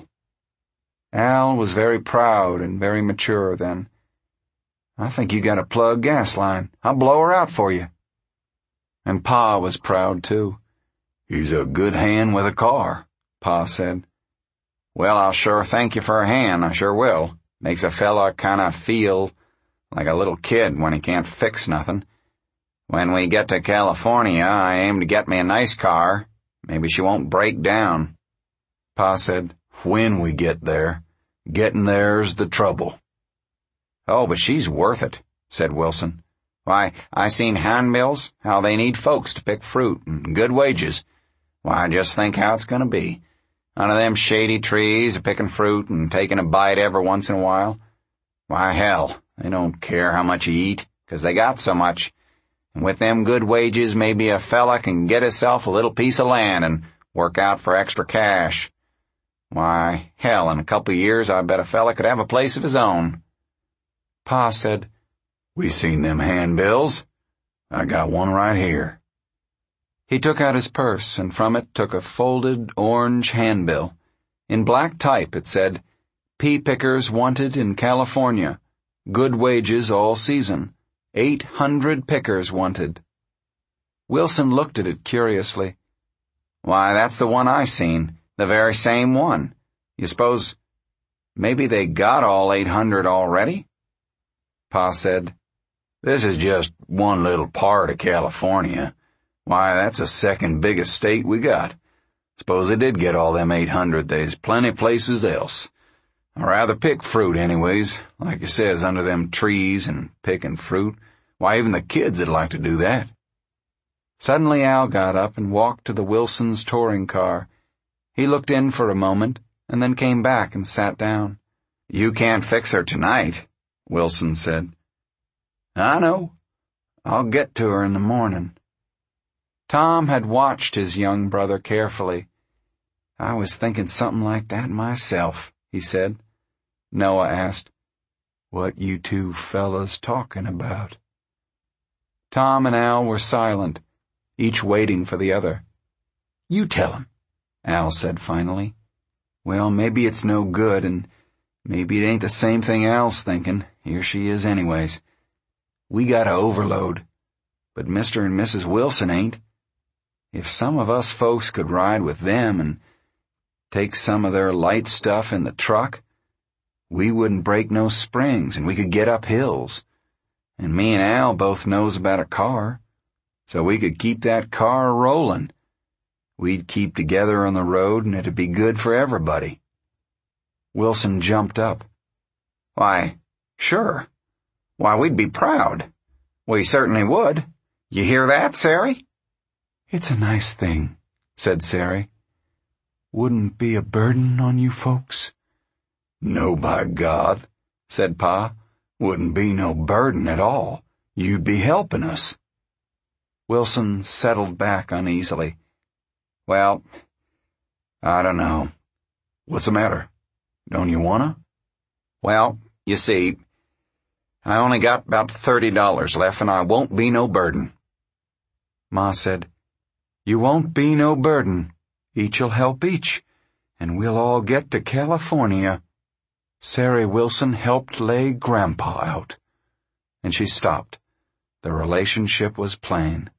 [SPEAKER 1] Al was very proud and very mature then. "I think you got a plug gas line. I'll blow her out for you." And Pa was proud too.
[SPEAKER 3] He's a good hand with a car, Pa said.
[SPEAKER 1] "Well, I'll sure thank you for a hand, I sure will. Makes a fella kinda feel like a little kid when he can't fix nothing. When we get to California, I aim to get me a nice car. Maybe she won't break down."
[SPEAKER 3] Pa said, "When we get there. Getting there's the trouble."
[SPEAKER 1] "Oh, but she's worth it," said Wilson. "Why, I seen handbills, how they need folks to pick fruit, and good wages. Why, just think how it's going to be. Under them shady trees, a-picking fruit and taking a bite every once in a while. Why, hell, they don't care how much you eat, 'cause they got so much. And with them good wages, maybe a fella can get himself a little piece of land and work out for extra cash. Why, hell, in a couple of years, I bet a fella could have a place of his own."
[SPEAKER 3] Pa said, "We seen them handbills. I got one right here."
[SPEAKER 1] He took out his purse, and from it took a folded orange handbill. In black type it said, "Pea pickers wanted in California. Good wages all season. 800 pickers wanted." Wilson looked at it curiously. "Why, that's the one I seen. The very same one. You suppose maybe they got all 800 already?" Pa said,
[SPEAKER 3] "This is just one little part of California. Why, that's the second biggest state we got. Suppose they did get all them 800, they's plenty places else. I rather pick fruit anyways, like you says, under them trees and picking fruit. Why, even the kids would like to do that."
[SPEAKER 1] Suddenly Al got up and walked to the Wilsons' touring car. He looked in for a moment, and then came back and sat down. "You can't fix her tonight," Wilson said.
[SPEAKER 3] "I know.
[SPEAKER 1] I'll get to her in the morning." Tom had watched his young brother carefully. "I was thinking something like that myself," he said. Noah asked, "What you two fellas talking about?" Tom and Al were silent, each waiting for the other.
[SPEAKER 3] "You tell him,"
[SPEAKER 1] Al said finally. "Well, maybe it's no good, and maybe it ain't the same thing Al's thinking. Here she is anyways. We got a overload, but Mr. and Mrs. Wilson ain't. If some of us folks could ride with them and take some of their light stuff in the truck, we wouldn't break no springs and we could get up hills. And me and Al both knows about a car.
[SPEAKER 3] so we could keep that car rolling. We'd keep together on the road and it'd be good for everybody."
[SPEAKER 1] Wilson jumped up.
[SPEAKER 2] "Why, sure. Why, we'd be proud. We certainly would. You hear that, Sari?"
[SPEAKER 1] "It's a nice thing," said Sari. "Wouldn't be a burden on you folks."
[SPEAKER 3] "No, by God," said Pa. "Wouldn't be no burden at all. You'd be helping us."
[SPEAKER 1] Wilson settled back uneasily.
[SPEAKER 3] "Well, I don't know. What's the matter? Don't you wanna?"
[SPEAKER 2] "Well, you see, I only got about $30 left and I won't be no burden."
[SPEAKER 1] Ma said, "You won't be no burden. Each'll help each, and we'll all get to California." Sari Wilson helped lay Grandpa out. And she stopped. The relationship was plain.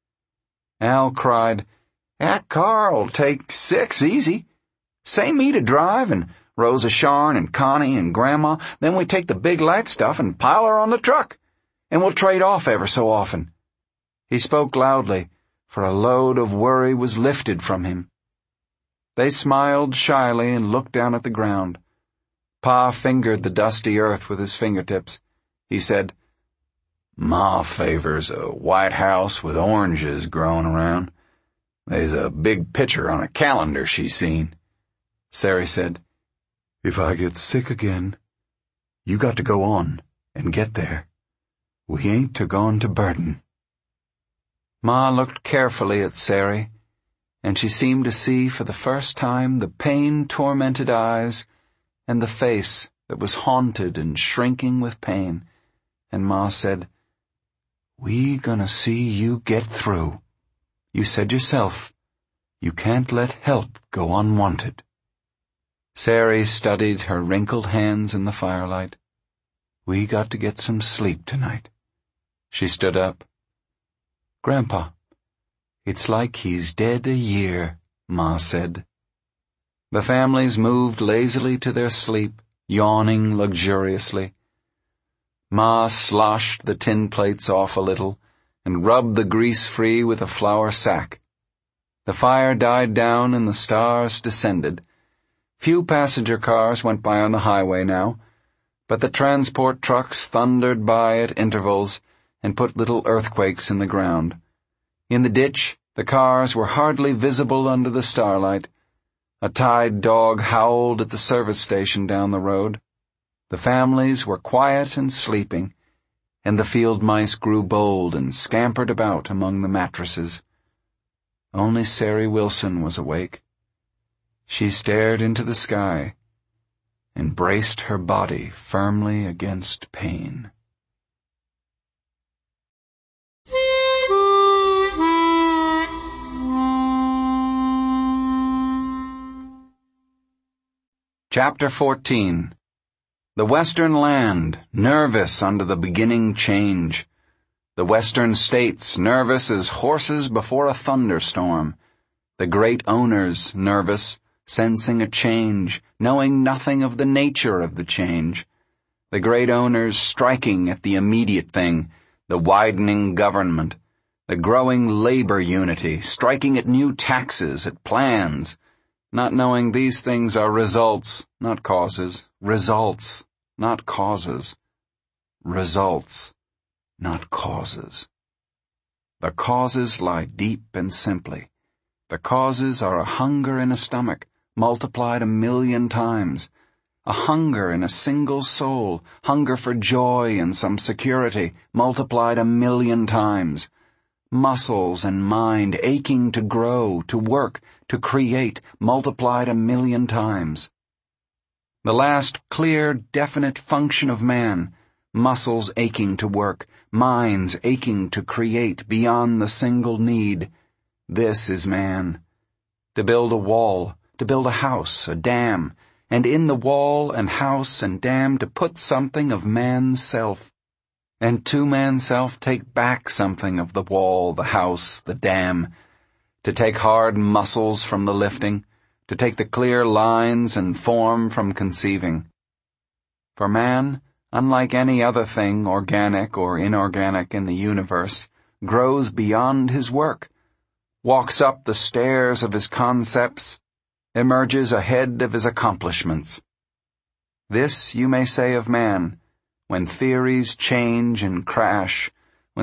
[SPEAKER 1] Al cried,
[SPEAKER 2] "That car'll take 6 easy. Say me to drive and Rosa Sharn and Connie and Grandma, then we take the big light stuff and pile her on the truck, and we'll trade off ever so often."
[SPEAKER 1] He spoke loudly, for a load of worry was lifted from him. They smiled shyly and looked down at the ground. Pa fingered the dusty earth with his fingertips. He said,
[SPEAKER 3] "Ma favors a white house with oranges growing around. There's a big picture on a calendar she's seen."
[SPEAKER 1] Sari said, "If I get sick again, you got to go on and get there. We ain't gone to burden." Ma looked carefully at Sari, and she seemed to see for the first time the pain-tormented eyes and the face that was haunted and shrinking with pain, and Ma said, "We gonna see you get through. You said yourself, you can't let help go unwanted." Sari studied her wrinkled hands in the firelight. "We got to get some sleep tonight." She stood up. "Grandpa, it's like he's dead a year," Ma said. The families moved lazily to their sleep, yawning luxuriously. Ma sloshed the tin plates off a little and rubbed the grease free with a flour sack. The fire died down and the stars descended. Few passenger cars went by on the highway now, but the transport trucks thundered by at intervals and put little earthquakes in the ground. In the ditch, the cars were hardly visible under the starlight. A tied dog howled at the service station down the road. The families were quiet and sleeping, and the field mice grew bold and scampered about among the mattresses. Only Sari Wilson was awake. She stared into the sky and braced her body firmly against pain. Chapter 14. The Western land, nervous under the beginning change. The Western states, nervous as horses before a thunderstorm. The great owners, nervous, sensing a change, knowing nothing of the nature of the change. The great owners striking at the immediate thing, the widening government, the growing labor unity, striking at new taxes, at plans, not knowing these things are results, not causes, results, not causes, results, not causes. The causes lie deep and simply. The causes are a hunger in a stomach, multiplied 1,000,000 times. A hunger in a single soul, hunger for joy and some security, multiplied 1,000,000 times. Muscles and mind aching to grow, to work, to create, multiplied 1,000,000 times. The last clear, definite function of man, muscles aching to work, minds aching to create beyond the single need. This is man. To build a wall, to build a house, a dam, and in the wall and house and dam to put something of man's self, and to man's self take back something of the wall, the house, the dam, to take hard muscles from the lifting, to take the clear lines and form from conceiving. For man, unlike any other thing, organic or inorganic in the universe, grows beyond his work, walks up the stairs of his concepts, emerges ahead of his accomplishments. This you may say of man, when theories change and crash,